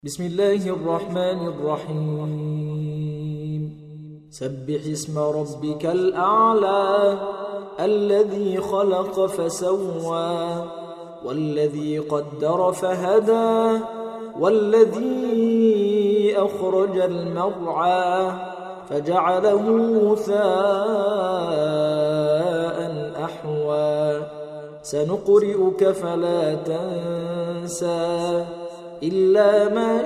بسم الله الرحمن الرحيم سبح اسم ربك الأعلى الذي خلق فسوى والذي قدر فهدى والذي أخرج المرعى فجعله غثاء أحوى سنقرئك فلا تنسى إلا ما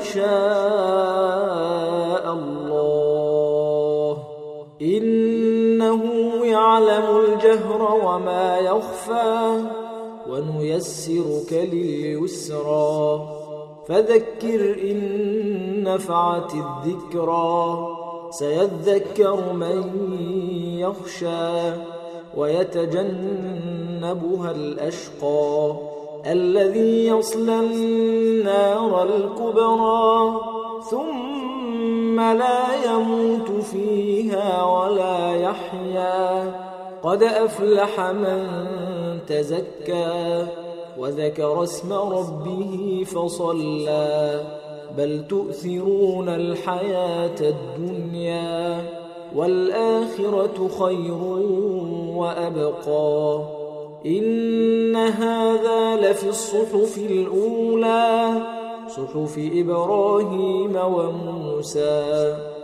شاء الله إنه يعلم الجهر وما يخفى ونيسرك لليسرى فذكر إن نفعت الذكرى سيذكر من يخشى ويتجنبها الأشقى الذي يصلى النار الكبرى ثم لا يموت فيها ولا يحيا قد أفلح من تزكى وذكر اسم ربه فصلى بل تؤثرون الحياة الدنيا والآخرة خير وأبقى إن هذا لفي الصحف الأولى صحف إبراهيم وموسى